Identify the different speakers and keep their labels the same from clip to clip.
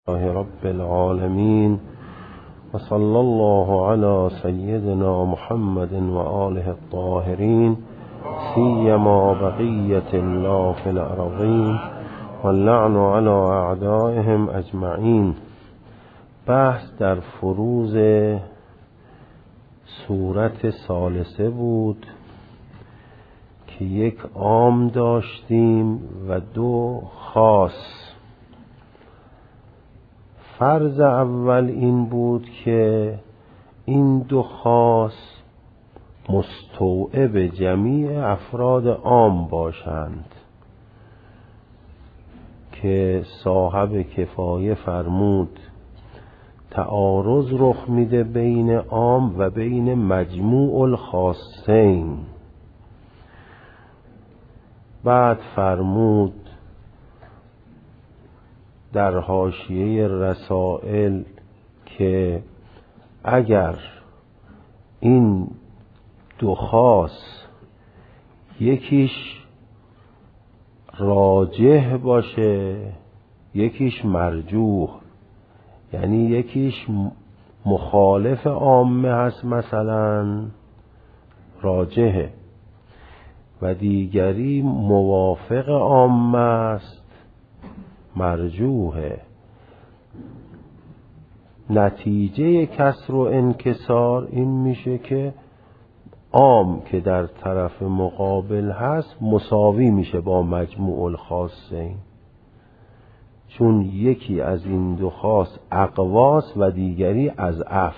Speaker 1: رب العالمين وصلى الله على سيدنا محمد وآله الطاهرين سيما بقية الله في الأرضين واللعن على أعدائهم أجمعين. بحث در فروض سورت ثالثه بود که یک عام داشتیم و دو خاص. فرض اول این بود که این دو خاص مستوعب جمیع افراد عام باشند که صاحب کفایه فرمود تعارض رخ میده بین عام و بین مجموع الخاصین. بعد فرمود در حاشیه رسائل که اگر این دو خاص یکیش راجح باشه یکیش مرجوح، یعنی یکیش مخالف عامه هست مثلا راجحه و دیگری موافق عامه است مرجوحه، نتیجه کسر و انکسار این میشه که عام که در طرف مقابل هست مساوی میشه با مجموع الخاصین، چون یکی از این دو خاص اقواس و دیگری اضعف.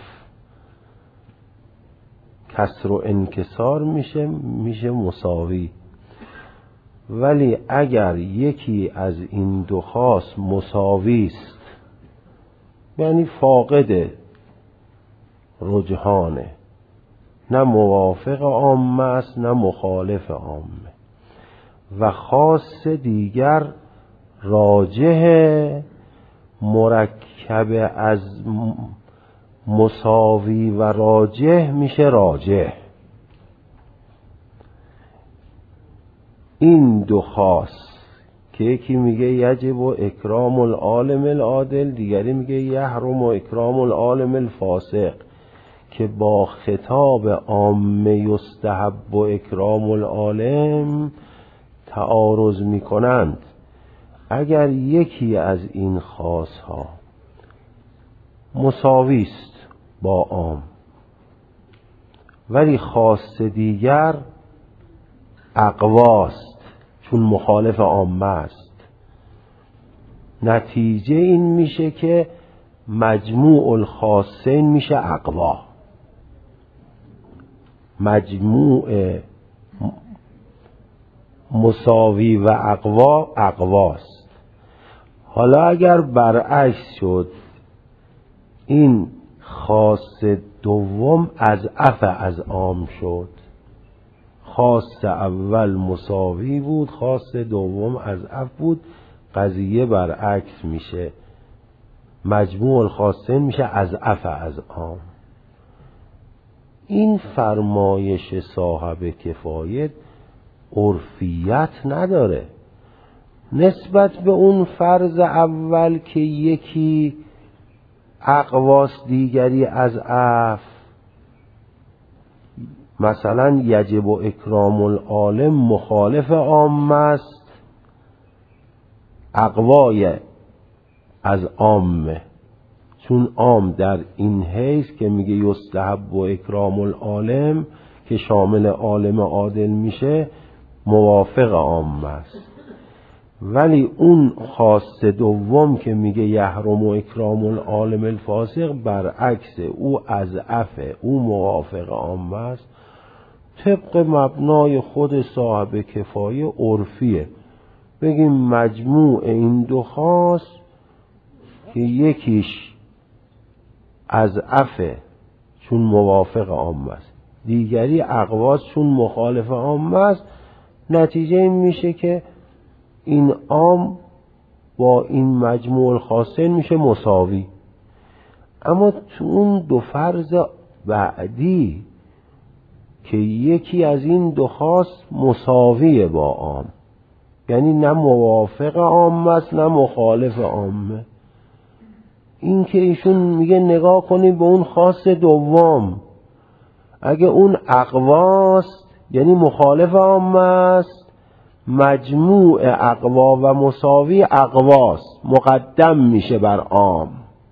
Speaker 1: کسر و انکسار میشه مساوی. ولی اگر یکی از این دو خاص مساوی است، یعنی فاقد رجحانه، نه موافق عامه است نه مخالف عامه، و خاص دیگر راجح مرکب از مساوی و راجح میشه راجح. این دو خاص که یکی میگه یجب و اکرام العالم العادل، دیگری میگه یحرم و اکرام العالم الفاسق، که با خطاب عامه یستحب و اکرام العالم تعارض میکنند. اگر یکی از این خاص ها مساوی است با عام ولی خاص دیگر اقواست چون مخالف عامه است، نتیجه این میشه که مجموع الخاصین میشه اقوا، مجموع مساوی و اقوا اقواست. حالا اگر برعکس شد، این خاص دوم اضعف از عام شد، خاص اول مساوی بود خاص دوم اضعف بود، قضیه برعکس میشه، مجموع الخاصین میشه اضعف از عام. این فرمایش صاحب کفایه عرفیت نداره نسبت به اون فرض اول که یکی اقواس دیگری اضعف. مثلا یجب و اکرام العالم مخالف عامه است، اقوای از عامه، چون عام در این حیث که میگه یستحب و اکرام العالم که شامل عالم عادل میشه موافق عامه است. ولی اون خاص دوم که میگه یحرم و اکرام العالم الفاسق برعکس، او اضعفه، او موافق عامه است. طبق مبنای خود صاحب کفایه عرفیه بگیم مجموع این دو خاص که یکیش اضعفه چون موافق عامه است، دیگری اقواس چون مخالف عامه است، نتیجه این میشه که این عام با این مجموع الخاصین میشه مساوی. اما تو اون دو فرض بعدی که یکی از این دو خاص مساویه با عام، یعنی نه موافق عامه است نه مخالف عامه، این که ایشون میگه نگاه کنید به اون خاص دوم، اگه اون اقواست یعنی مخالف عامه است، مجموع اقوا و مساوی اقواست، مقدم میشه بر عام.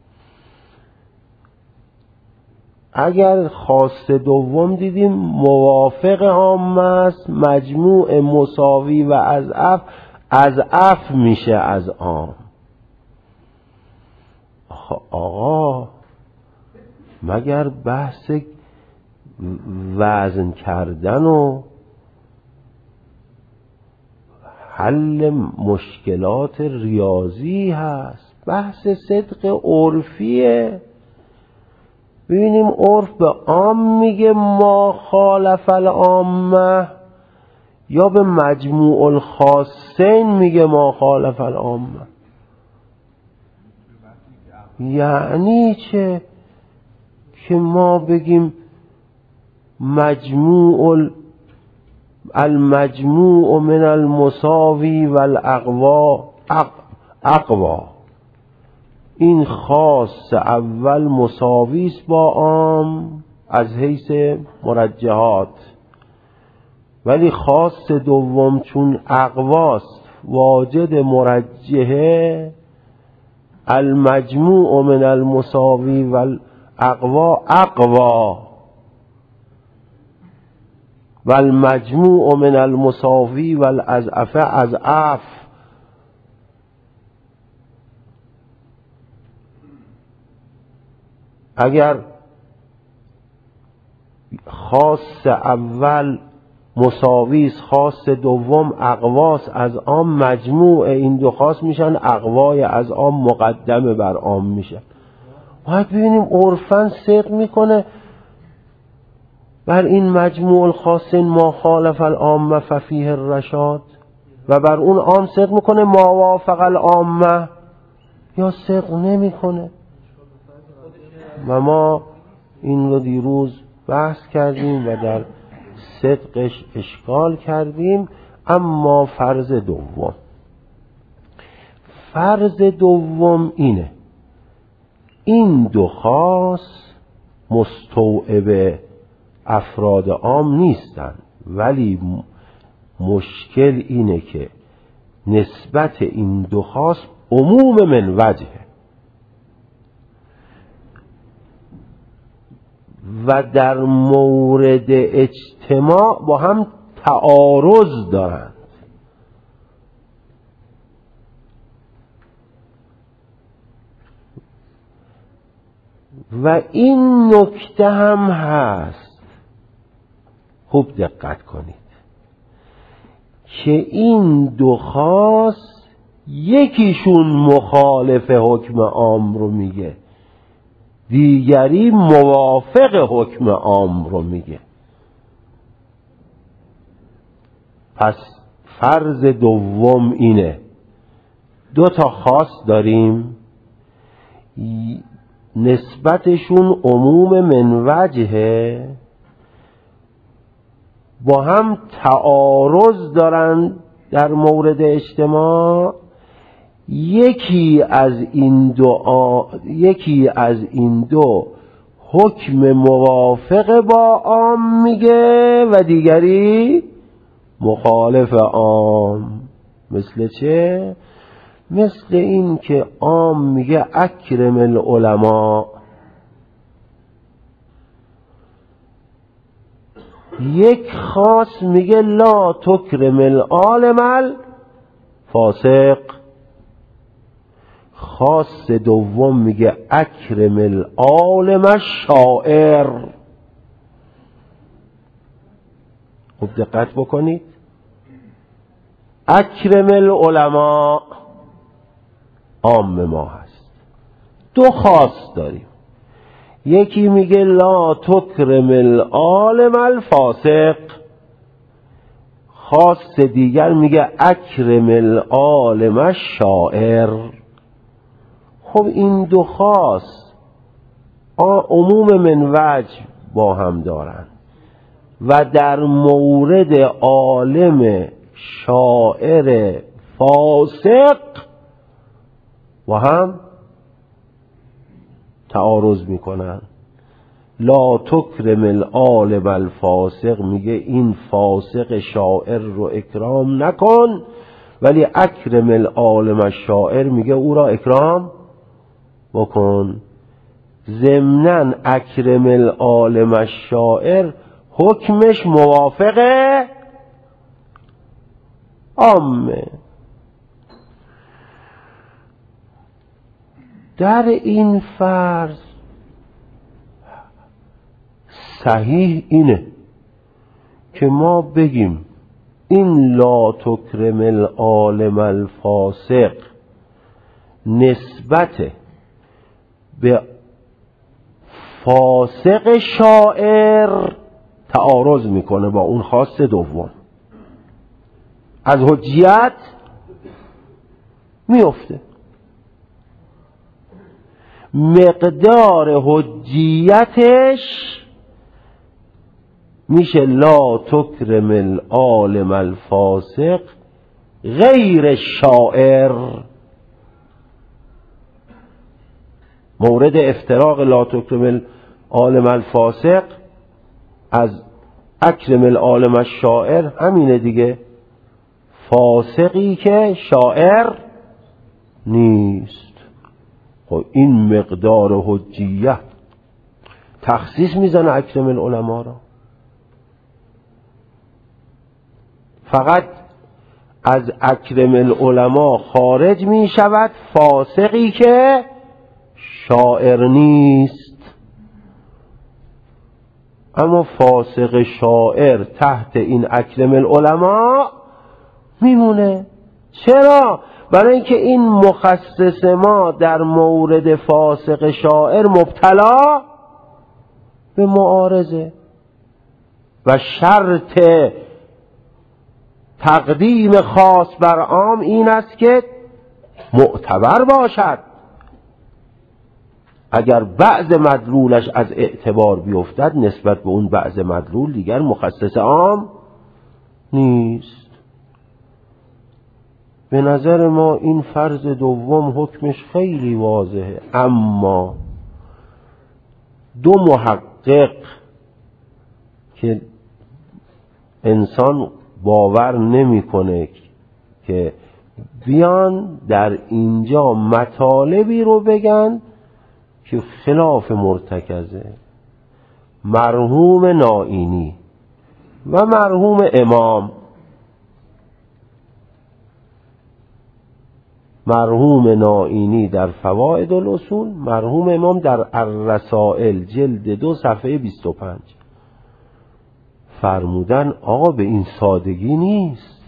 Speaker 1: اگر خاص دوم دیدیم موافق عامه است، مجموع مساوی و اضعف میشه از عام. آقا مگر بحث وزن کردن و حل مشکلات ریاضی هست؟ بحث صدق عرفیه. ببینیم عرف به عام میگه ما خالف العامه یا به مجموع الخاصین میگه ما خالف العامه؟ یعنی چه که ما بگیم المجموع من المساوی والاقوا اقوا، این خاص اول مساوی است با عام از حیث مرجحات، ولی خاص دوم چون اقواست واجد مرجحه، المجموع من المساوی والاقوا اقوا والمجموع من المساوی والاضعف اضعف. اگر خاص اول مساویس، خاص دوم اقواس از عام، مجموع این دو خاص میشن اقوای از عام مقدم بر عام میشن. باید ببینیم عرفاً صدق میکنه بر این مجموع الخاصین ما خالف العامه ففیه الرشاد، و بر اون عام صدق میکنه ما وافق العامه، یا صدق نمیکنه؟ و ما این رو دیروز بحث کردیم و در صدقش اشکال کردیم. اما فرض دوم اینه، این دو خاص مستوعب افراد عام نیستن، ولی مشکل اینه که نسبت این دو خاص عموم من وجهه و در مورد اجتماع با هم تعارض دارند. و این نکته هم هست، خوب دقت کنید که این دو خاص یکیشون مخالف حکم عام رو میگه، دیگری موافق حکم عام رو میگه. پس فرض دوم اینه، دو تا خاص داریم، نسبتشون عموم من وجهه، با هم تعارض دارن در مورد اجتماع. یکی از این دو حکم موافق با عام میگه و دیگری مخالف عام. مثل چه؟ مثل این که عام میگه اکرم العلماء، یک خاص میگه لا تکرم العالم الفاسق، خاص دوم میگه اکرم العالم الشاعر. خوب دقت بکنید، اکرم العلماء عام ما هست، دو خاص داریم، یکی میگه لا تکرم العالم الفاسق، خاص دیگر میگه اکرم العالم الشاعر. خب این دو خاص عموم من وجه با هم دارن و در مورد عالم شاعر فاسق با هم تعارض میکنن. لا تکرم العالم الفاسق، میگه این فاسق شاعر رو اکرام نکن، ولی اکرم العالم الشاعر، میگه او را اکرام بکن. ضمناً اکرم العالم الشاعر حکمش موافقه عامه. در این فرض صحیح اینه که ما بگیم این لا تکرم العالم الفاسق نسبت به فاسق شاعر تعارض میکنه با اون خاص دوم، از حجیت میفته. مقدار حجیتش میشه لا تکرم العالم الفاسق غیر شاعر. مورد افتراق لا تکرم العالم الفاسق از اکرم العالم الشاعر همینه دیگه، فاسقی که شاعر نیست. خب این مقدار حجیت تخصیص میزنه اکرم العلماء را. فقط از اکرم العلماء خارج می شود فاسقی که شاعر نیست، اما فاسق شاعر تحت این اکرم العلماء میمونه. چرا؟ برای اینکه این مخصص ما در مورد فاسق شاعر مبتلا به معارضه و شرط تقدیم خاص بر عام این است که معتبر باشد. اگر بعض مدلولش از اعتبار بیفتد نسبت به اون بعض مدلول دیگر مخصص عام نیست. به نظر ما این فرض دوم حکمش خیلی واضحه، اما دو محقق که انسان باور نمیکنه که بیان در اینجا مطالبی رو بگن که خلاف مرتکزه، مرحوم نائینی و مرحوم امام. مرحوم نائینی در فوائد الاصول، مرحوم امام در الرسائل جلد 2 صفحه 25 فرمودن آقا به این سادگی نیست.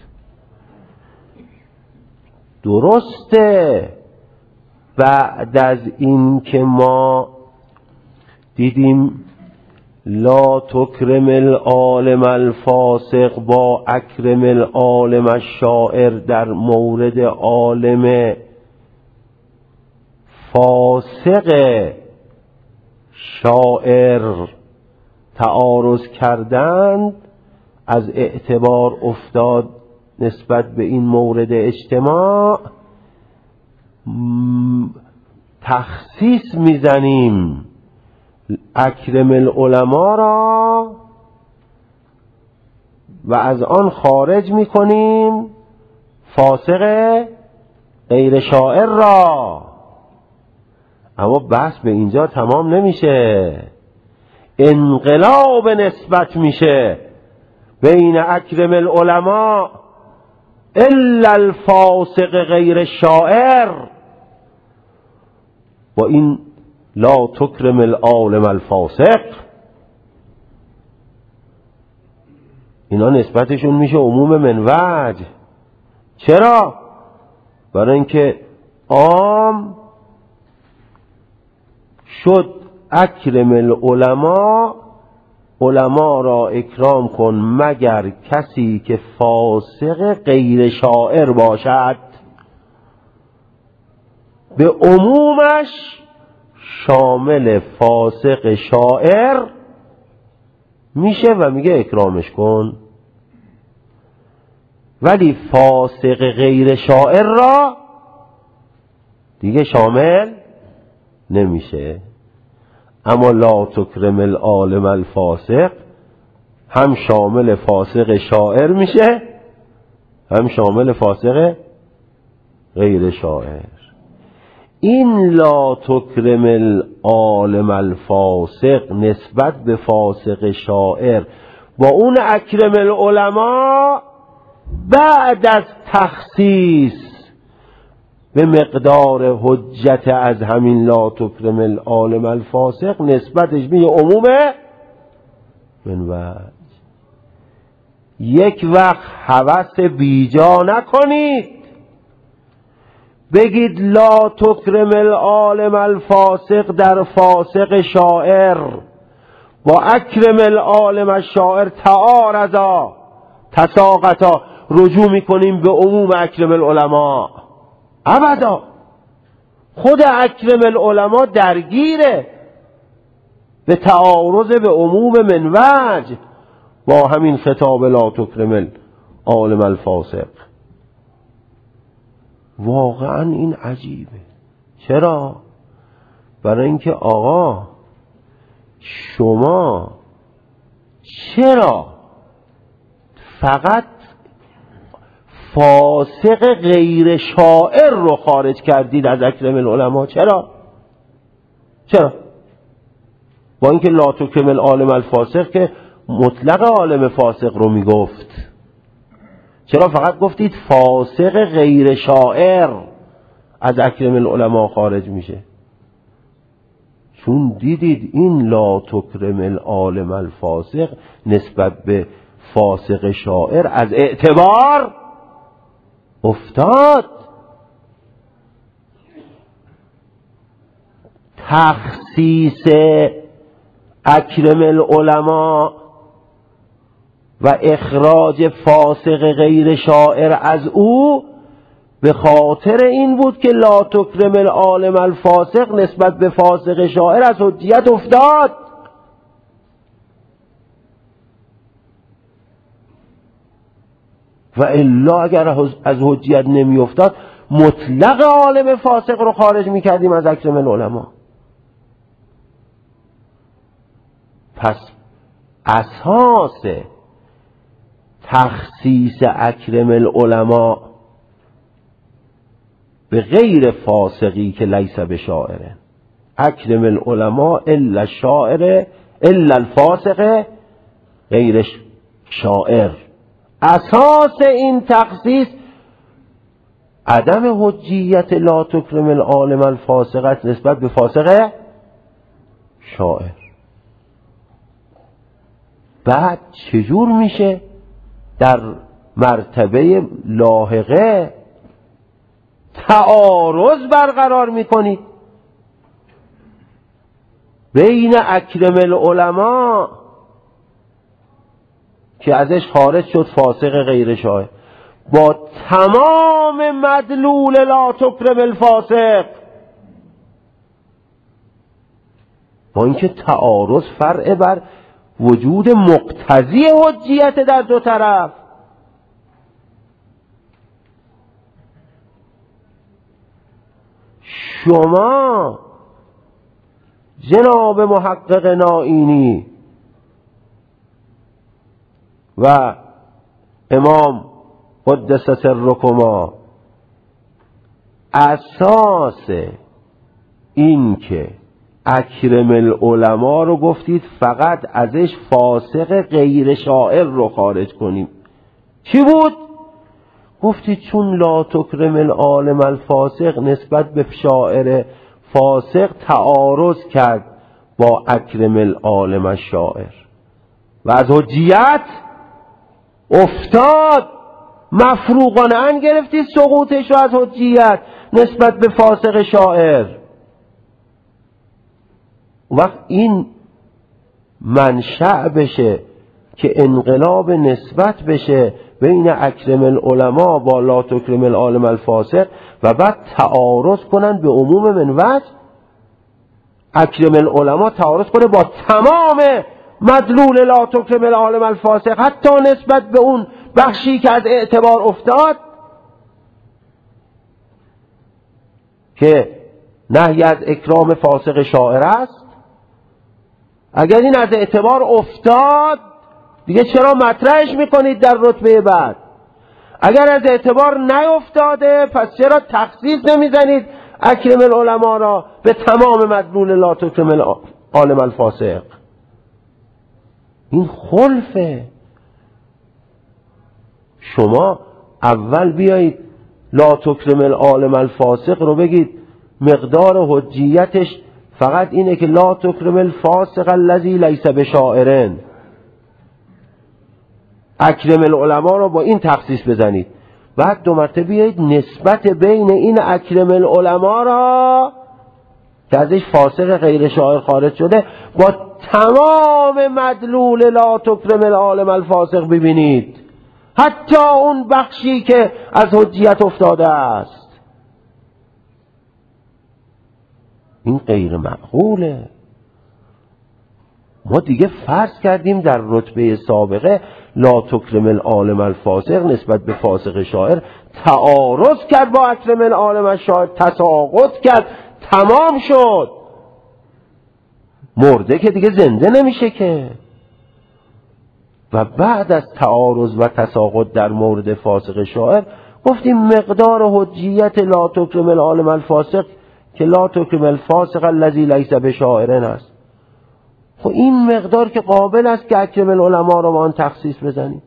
Speaker 1: درسته بعد از این که ما دیدیم لا تکرم العالم الفاسق با اکرم العالم الشاعر در مورد عالم فاسق شاعر تعارض کردند، از اعتبار افتاد نسبت به این مورد اجتماع، تخصیص میزنیم اکرم العلماء را و از آن خارج میکنیم فاسق غیر شاعر را. اما بحث به اینجا تمام نمیشه، انقلاب نسبت میشه بین اکرم العلماء الا الفاسق غیر شاعر با این لا تکرم العالم الفاسق. اینا نسبتشون میشه عموم من وجه. چرا؟ برای اینکه عام شد اکرم العلماء، علما را اکرام کن مگر کسی که فاسق غیر شاعر باشد. به عمومش شامل فاسق شاعر میشه و میگه اکرامش کن، ولی فاسق غیر شاعر را دیگه شامل نمیشه. اما لا تکرم العالم الفاسق هم شامل فاسق شاعر میشه هم شامل فاسق غیر شاعر. این لا تکرم العالم الفاسق نسبت به فاسق شاعر با اون اکرم العلماء بعد از تخصیص به مقدار حجت از همین لا تکرم العالم الفاسق نسبتش به عموم من وجه. یک وقت هوس بیجا نکنید بگید لا تکرم العالم الفاسق در فاسق شاعر با اکرم العالم الشاعر تعارضا تساقطا رجوع میکنیم به عموم اکرم العلماء. ابدا، خود اکرم العلماء درگیره به تعارض به عموم من وجه با همین خطاب لا تکرم العالم الفاسق. واقعا این عجیبه. چرا؟ برای اینکه آقا شما چرا فقط فاسق غیر شاعر رو خارج کردید از اکرم العلماء؟ چرا؟ با اینکه لا تکرم العالم الفاسق که مطلق عالم فاسق رو میگفت، چرا فقط گفتید فاسق غیر شاعر از اکرم العلماء خارج میشه؟ چون دیدید این لا تکرم العالم الفاسق نسبت به فاسق شاعر از اعتبار افتاد. تخصیص اکرم العلماء و اخراج فاسق غیر شاعر از او به خاطر این بود که لا تکرم العالم الفاسق نسبت به فاسق شاعر از حجیت افتاد. و الا اگر از حجیت نمی افتاد مطلق عالم فاسق رو خارج می کردیم از اکرم العلماء. پس اساس تخصیص اکرم العلماء به غیر فاسقی که لیس به شاعره، اکرم العلماء الا الشاعر الا الفاسق غیر شاعر، اساس این تخصیص عدم حجیت لا تکرم العالم الفاسقت نسبت به فاسق شاعر. بعد چجور میشه در مرتبه لاحقه تعارض برقرار میکنید بین اکرم العلماء که ازش خارج شد فاسق غیر شاعر با تمام مدلول لا تکرم الفاسق، با اینکه تعارض فرع بر وجود مقتضی حجیت در دو طرف. شما جناب محقق نائینی و امام قدس سرکما اساس این که اکرم العلماء رو گفتید فقط ازش فاسق غیر شاعر رو خارج کنیم، چی بود؟ گفتید چون لا تکرم العالم الفاسق نسبت به شاعر فاسق تعارض کرد با اکرم العالم الشاعر و از حجیت افتاد، مفروغانه گرفتید سقوطش رو از حجیت نسبت به فاسق شاعر. وقت این منشأ بشه که انقلاب نسبت بشه بین اکرم العلماء با لا تکرم العالم الفاسق و بعد تعارض کنن به عموم من وجه، اکرم العلماء تعارض کنه با تمام مدلول لا تکرم العالم الفاسق حتی نسبت به اون بخشی که از اعتبار افتاد که نهی از اکرام فاسق شاعر است اگر این از اعتبار افتاد دیگه چرا مطرحش میکنید در رتبه بعد؟ اگر از اعتبار نیفتاده پس چرا تخصیص نمیزنید اکرم العلماء را به تمام مدلول لا تکرم العالم الفاسق؟ این خلفه. شما اول بیایید لا تکرم العالم الفاسق رو بگید مقدار حجیتش فقط اینه که لا تکرم الفاسق الذی لیس بشاعرن. اکرم العلماء رو با این تخصیص بزنید، بعد دو مرتبه بیایید نسبت بین این اکرم العلماء را که ازش فاسق غیر شاعر خارج شده با تمام مدلول لا تکرم العالم الفاسق ببینید، حتی اون بخشی که از حجیت افتاده است. این غیر معقوله. ما دیگه فرض کردیم در رتبه سابقه لا تکرم العالم الفاسق نسبت به فاسق شاعر تعارض کرد با اکرم العالم الشاعر، تساقط کرد، تمام شد. مرده که دیگه زنده نمیشه که. و بعد از تعارض و تساقط در مورد فاسق شاعر گفتیم مقدار حجیت لا تکرم العالم الفاسق که لا تکرم الفاسق الذی لیس بشاعرن است. خب این مقدار که قابل است که اکرم العلماء را با آن تخصیص بزنیم.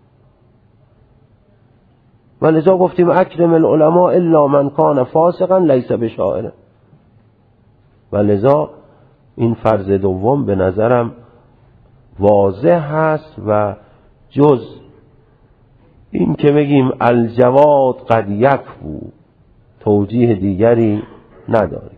Speaker 1: و لذا گفتیم اکرم العلماء الا من کان فاسقا لیس بشاعر. و لذا این فرض دوم به نظرم واضح هست و جز این که بگیم الجواد قد یکفو توجیه دیگری نداریم.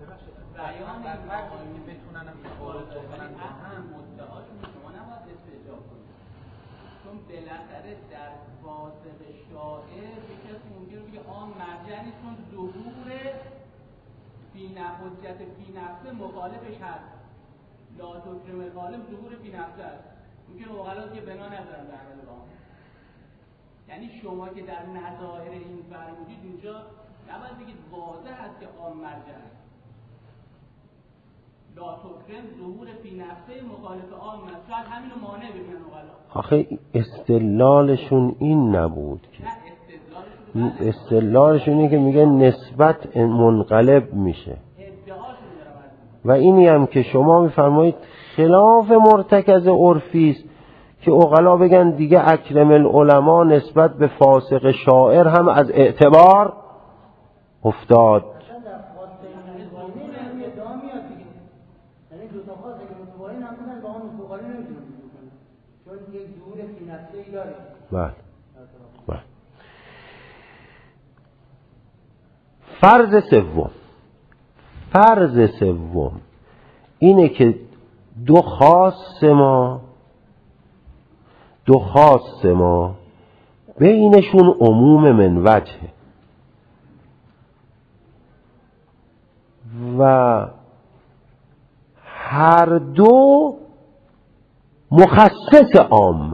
Speaker 2: حجت فی نفسه مخالفش هست. لا تکرم العالم ظهور فی نفسه است. ممکن اوغلا که بنا ندارن در حال با. یعنی شما که در نظاهر این فرمودید اونجا نباید بگید واضح است که عام مرجع است. لا تکرم ظهور فی نفسه مخالف عام است. شاید همینو مانع ببینن اوغلا. آخه
Speaker 1: استدلالشون این نبود که استدلالشون اینه که میگه نسبت منقلب میشه. و اینی هم که شما میفرمایید خلاف مرتکز عرفی است که عقلا بگن دیگه اکرم العلماء نسبت به فاسق شاعر هم از اعتبار افتاد. بله. فرض سوم اینه که دو خاص ما بینشون عموم من وجهه و هر دو مخصص عام.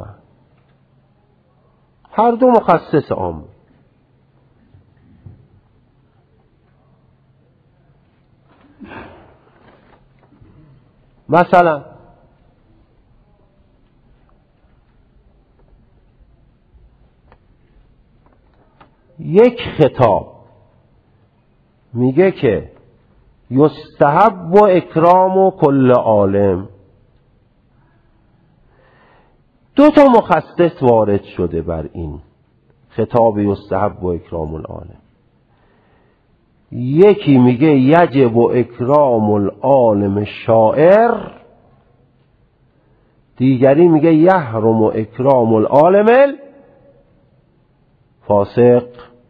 Speaker 1: مثلا یک خطاب میگه که یستحب و اکرام و کل عالم. دو تا مخصص وارد شده بر این خطاب یستحب و اکرام العالم. یکی میگه یجب و اکرام العالم شاعر، دیگری میگه یحرم و اکرام العالم فاسق.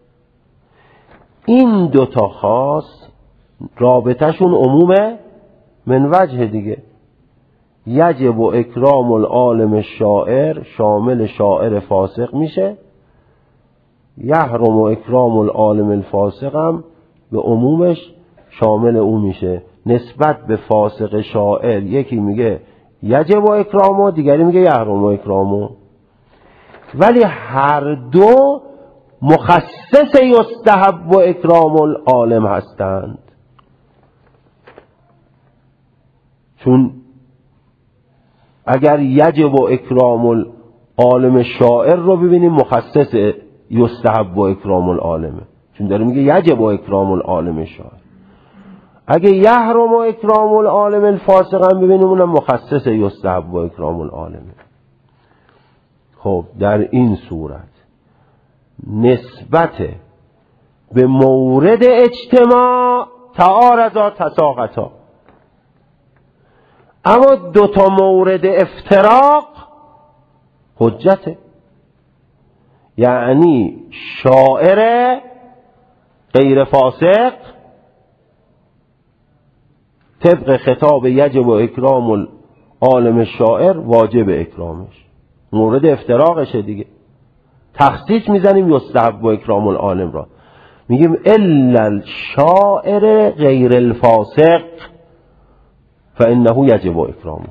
Speaker 1: این دوتا خاص رابطهشون عمومه من وجه دیگه. یجب و اکرام العالم شاعر شامل شاعر فاسق میشه، یحرم و اکرام العالم الفاسق هم به عمومش شامل اون میشه. نسبت به فاسق شاعر یکی میگه یجب و اکرامو، دیگری میگه یحرم و اکرامو، ولی هر دو مخصص یستحب و اکرام العالم هستند. چون اگر یجب و اکرام العالم شاعر رو ببینیم مخصص یستحب و اکرام العالمه، چون داره میگه یجب و اکرام العالم شاعر. اگه یحرم و اکرام العالم الفاسق هم ببینیم اونم مخصص یستحب و اکرام العالمه. خب در این صورت نسبت به مورد اجتماع تعارضا تساقطا، اما دوتا مورد افتراق حجته. یعنی شاعر غیر فاسق طبق خطاب یجب و اکرام العالم شاعر واجب اکرامش، مورد افتراقشه دیگه. تخصیص میزنیم یستحب و اکرام العالم را، میگیم الا الشاعر غیر الفاسق فانه یجب و اکرامه.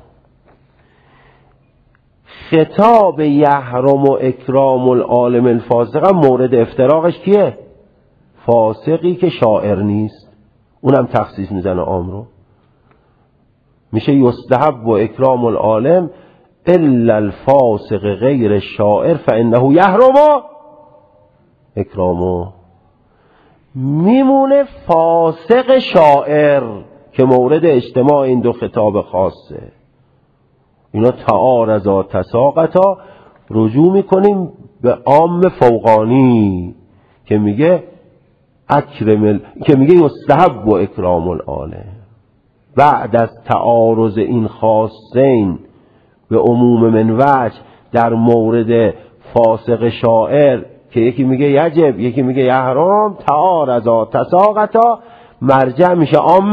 Speaker 1: خطاب یحرم و اکرام العالم الفاسق هم مورد افتراقش کیه؟ فاسقی که شاعر نیست، اونم تخصیص میزنه عام رو، میشه یستحب و اکرام العالم الا الفاسق غیر الشاعر فانه یحرم اکرامه. میمونه فاسق شاعر که مورد اجتماع این دو خطاب خاصه. اینا تعارضا تساقطا، رجوع میکنیم به عام فوقانی که میگه که میگه یستحب و اکرام العالم. بعد از تعارض این خاصین به عموم من وجه در مورد فاسق شاعر که یکی میگه یجب یکی میگه یحرم، تعارضا تساقطا، مرجع میشه عام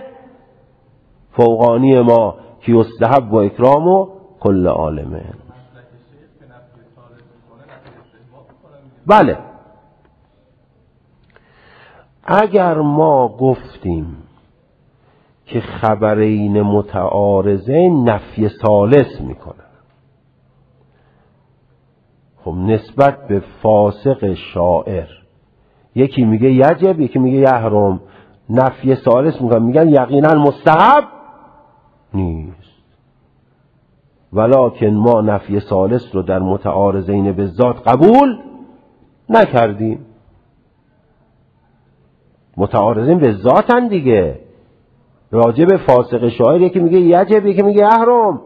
Speaker 1: فوقانی ما که یستحب و اکرام و کل عالمه. بله، اگر ما گفتیم که خبرین متعارضین نفی ثالث میکنن، خب نسبت به فاسق شاعر یکی میگه یجب یکی میگه یحرم، نفی ثالث میکنن، میگن یقینا مستحب نیست. ولکن ما نفی ثالث رو در متعارضین به ذات قبول نکردیم. متعارضین به ذاتن دیگه، راجب فاسق شاعر یکی میگه یجب یکی میگه یحرم،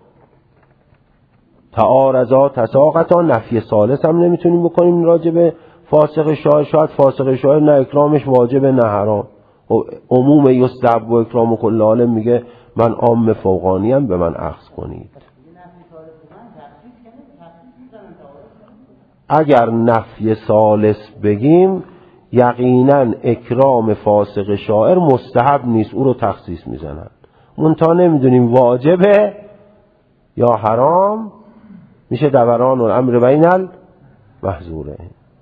Speaker 1: تعارضا تساقطا، نفی ثالث هم نمیتونیم بکنیم راجب فاسق شاعر. شاید فاسق شاعر نه اکرامش واجب نه حرام. عموم یستحب و اکرام و کل عالم میگه من عام فوقانی هم به من اخذ کنید. اگر نفی ثالث بگیم یقینا اکرام فاسق شاعر مستحب نیست، او رو تخصیص میزنن، منتها نمیدونیم واجبه یا حرام، میشه دوران الامر بین المحظوره.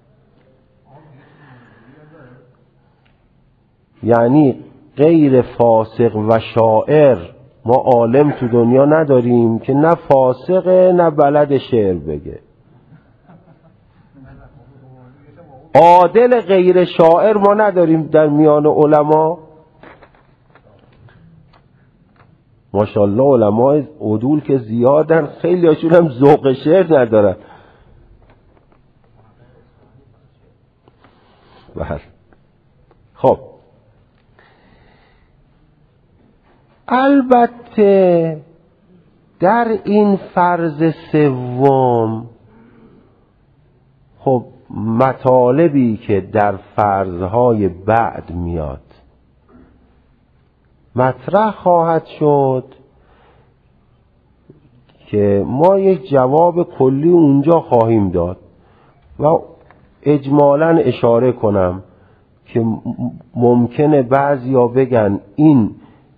Speaker 1: یعنی غیر فاسق و شاعر ما عالم تو دنیا نداریم که نه فاسقه نه بلد شعر بگه. عادل غیر شاعر ما نداریم در میان علما. ماشاءالله علمای عدول که زیادن، خیلی هاشون هم ذوق شعر ندارن. خب البته در این فرض سوم خب مطالبی که در فرضهای بعد میاد مطرح خواهد شد که ما یک جواب کلی اونجا خواهیم داد و اجمالاً اشاره کنم که ممکنه بعضیا بگن این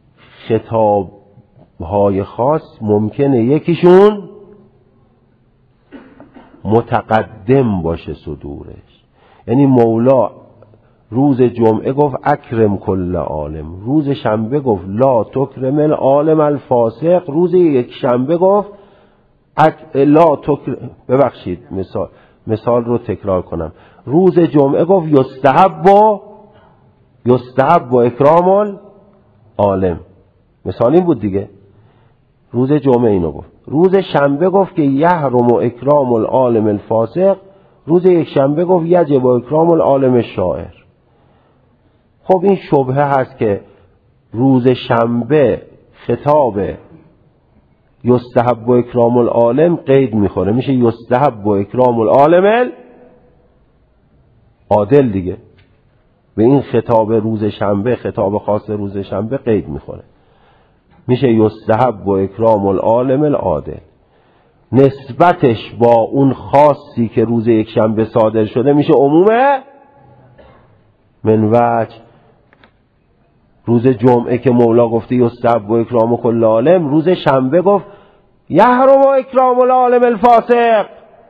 Speaker 1: خطابهای خاص ممکنه یکیشون متقدم باشه صدورش. یعنی مولا روز جمعه گفت اکرم کل عالم، روز شنبه گفت لا تکرم العالم الفاسق، روز یک شنبه گفت لا تکرم، ببخشید مثال رو تکرار کنم، روز جمعه گفت یستحب و اکرام العالم، مثال این بود دیگه. روز جمعه اینو گفت. روز شنبه گفت که یحرم اکرام العالم الفاسق. روز یک شنبه گفت یجب اکرام العالم الشاعر. خب این شبهه هست که روز شنبه خطاب یستحب اکرام العالم قید میخوره، میشه یستحب اکرام العالم العادل دیگه. به این خطاب روز شنبه، خطاب خاص روز شنبه قید میخوره، میشه یستحب اکرام العالم العادل. نسبتش با اون خاصی که روز یک شنبه صادر شده میشه عمومه من وجه. روز جمعه که مولا گفته یستحب اکرام کل عالم، روز شنبه گفت یحرم اکرام العالم الفاسق.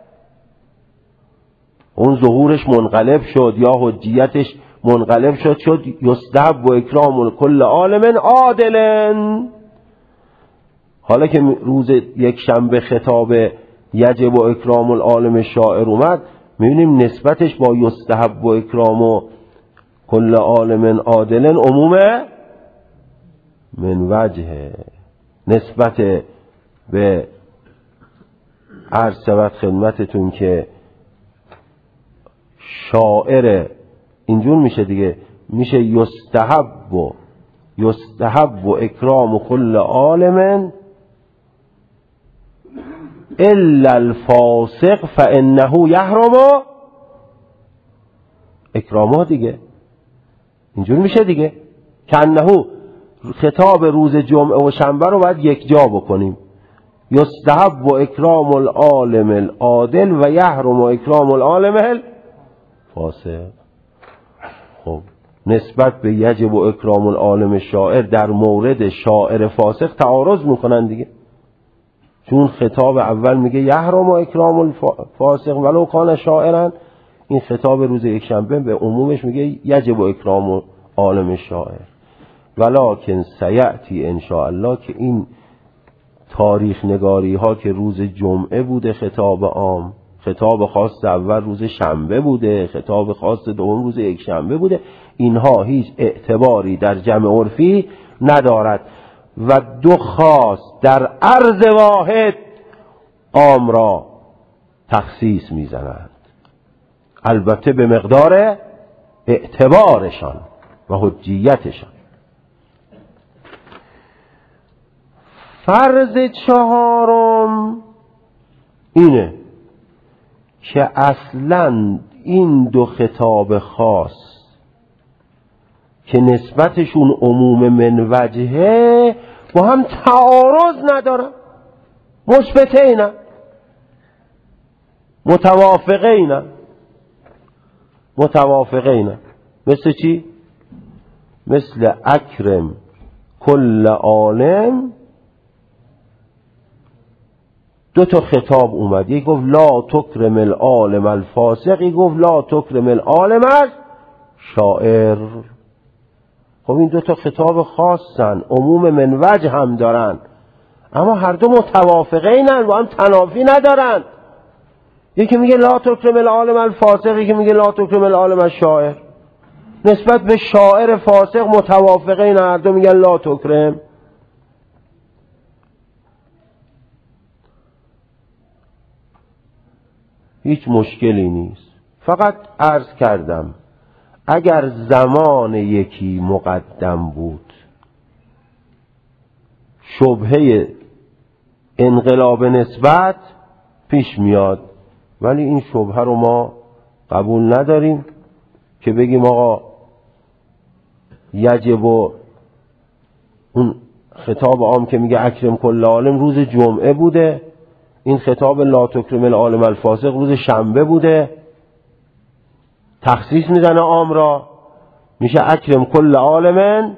Speaker 1: اون ظهورش منقلب شد یا حجیتش منقلب شد یستحب اکرام کل عالم عادل. حالا که روز یک شنبه خطاب یجب اکرام العالم الشاعر اومد، میبینیم نسبتش با یستحب اکرام کل عالم عادل عمومه من وجه. نسبت به عرض شود خدمتتون که شاعر اینجور میشه دیگه، میشه یستحب اکرام کل عالم الا الفاسق فانه یحرم اکرامه دیگه. اینجور میشه دیگه که انه خطاب روز جمعه و شنبه رو باید یک جا بکنیم. یستحب اکرام العالم العادل و یحرم اکرام العالم الفاسق. خب نسبت به یجب اکرام العالم الشاعر در مورد شاعر فاسق تعارض میکنن دیگه، چون خطاب اول میگه یحرم اکرام الفاسق ولو کان شاعرا، این خطاب روز یک شنبه به عمومش میگه یجب اکرام العالم الشاعر. ولکن سیأتی ان شاء الله که این تاریخ نگاری ها که روز جمعه بوده خطاب عام، خطاب خاص اول روز شنبه بوده، خطاب خاص دوم روز یک شنبه بوده، اینها هیچ اعتباری در جمع عرفی ندارد و دو خاص در عرض واحد عام را تخصیص میزنند، البته به مقدار اعتبارشان و حجیتشان. فرض چهارم اینه که اصلا این دو خطاب خاص که نسبتشون عموم من وجهه با هم تعارض ندارن، مثبتین، متوافقین. مثل چی؟ مثل اکرم کل عالم. دو تا خطاب اومد، یک گفت لا تکرم العالم الفاسق، یک گفت لا تکرم العالم الشاعر. خب این دو تا خطاب خاصن، عموم من وجه هم دارن، اما هر دو متوافقینن، با هم تنافی ندارن. یکی میگه لا تکرم العالم الفاسق، یکی میگه لا تکرم العالم الشاعر. نسبت به شاعر فاسق متوافقین، هر دو میگن لا تکرم. هیچ مشکلی نیست. فقط عرض کردم اگر زمان یکی مقدم بود شبهه انقلاب نسبت پیش میاد، ولی این شبهه رو ما قبول نداریم که بگیم آقا یجب اون خطاب عام که میگه اکرم کل عالم روز جمعه بوده، این خطاب لا تکرم العالم الفاسق روز شنبه بوده، تخصیص میزنه عام را، میشه اکرم کل عالم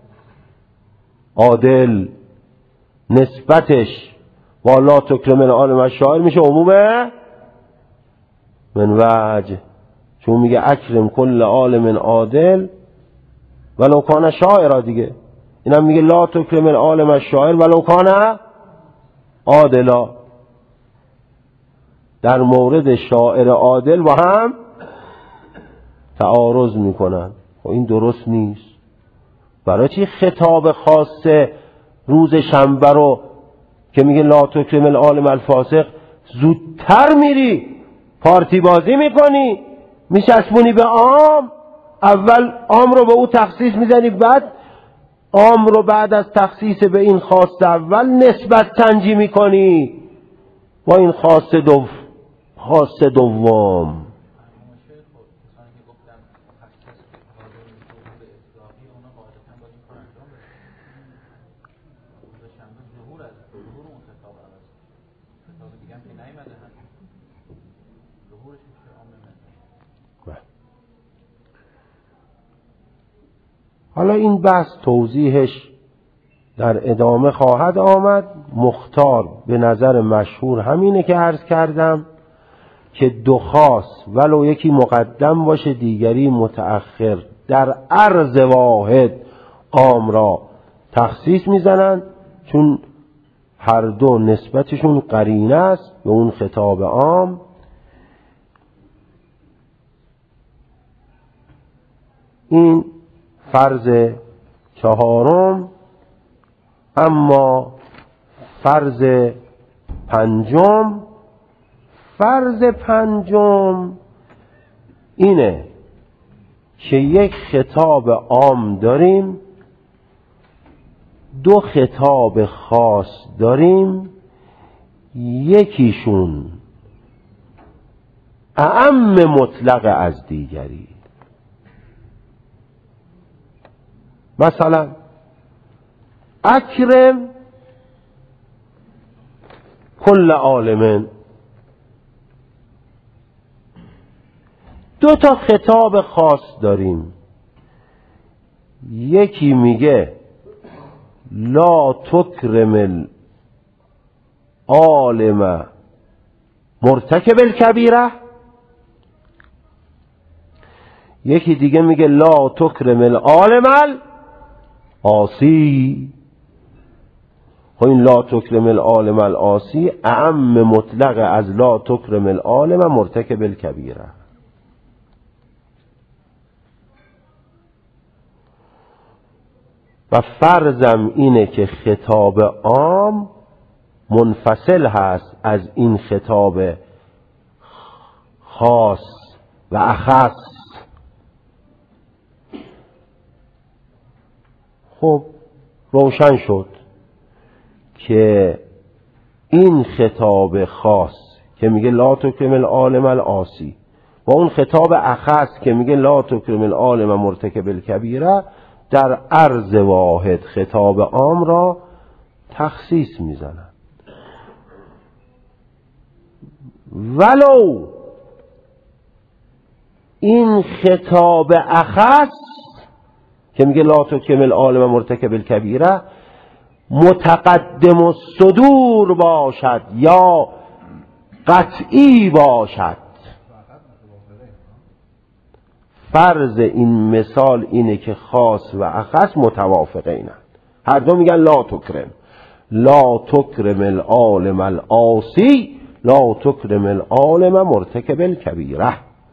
Speaker 1: عادل. نسبتش با لا تکرم العالم الشاعر میشه عمومه من وجه، چون میگه اکرم کل عالم عادل ولو کان شاعر دیگه. اینم میگه لا تکرم العالم الشاعر ولو کان عادلا. در مورد شاعر عادل با هم تعارض میکنن. خب این درست نیست. برای چی خطاب خاص روز شنبه رو که میگه لا تکرم العالم الفاسق، زودتر میری پارتی بازی میکنی، میچسبونی به عام. اول عام رو به او تخصیص میزنی، بعد عام رو بعد از تخصیص به این خاص اول نسبت سنجی میکنی با این خاص دوم. حالا این بحث توضیحش در ادامه خواهد آمد. مختار به نظر مشهور همینه که عرض کردم که دو خاص ولو یکی مقدم باشه دیگری متأخر در عرض واحد عام را تخصیص میزنن، چون هر دو نسبتشون قرینه است به اون خطاب عام. این فرض چهارم. اما فرض پنجم اینه که یک خطاب عام داریم، دو خطاب خاص داریم، یکیشون اعم مطلق از دیگری. مثلا اکرم کل عالم، دو تا خطاب خاص داریم، یکی میگه لا تکرم العالم مرتکب الکبیره، یکی دیگه میگه لا تکرم العالم العاصی. خب این لا تکرم العالم العاصی اعم مطلق از لا تکرم العالم مرتکب الکبیره. و فرضم اینه که خطاب عام منفصل هست از این خطاب خاص و اخص. خب روشن شد که این خطاب خاص که میگه لا تکرم العالم العاصی و اون خطاب اخص که میگه لا تکرم العالم مرتکب الکبیره در عرض واحد خطاب عام را تخصیص میزنن. ولو این خطاب اخص که میگه لا تکرم العالم مرتکب الکبیره متقدم الصدور باشد یا قطعی باشد. فرض این مثال اینه که خاص و اخص متوافقینند، هر دو میگن لا تکرم العالم العاصی لا تکرم العالم مرتکب الکبیره.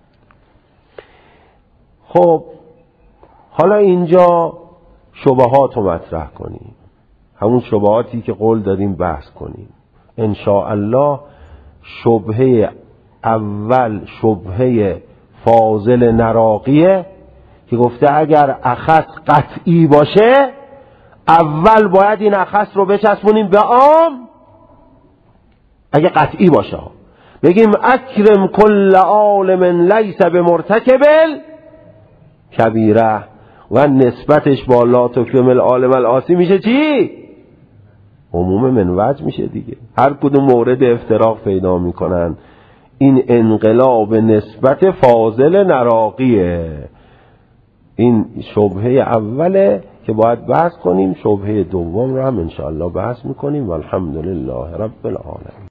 Speaker 1: خب حالا اینجا شبهات رو مطرح کنیم، همون شبهاتی که قول دادیم بحث کنیم ان شاء الله. شبهه اول شبهه فاضل نراقیه که گفته اگر اخص قطعی باشه اول باید این اخص رو بچسبونیم به عام. اگه قطعی باشه بگیم اکرم کل عالم لیس بمرتکب کبیره و نسبتش با لا تکرم العالم العاصی میشه چی؟ عموم منوج میشه دیگه. هر کدوم مورد افتراق پیدا میکنن. این انقلاب نسبت فاضل نراقیه. این شبهه اوله که باید بحث کنیم. شبهه دوم رو هم انشاءالله بحث میکنیم. والحمدلله رب العالمین.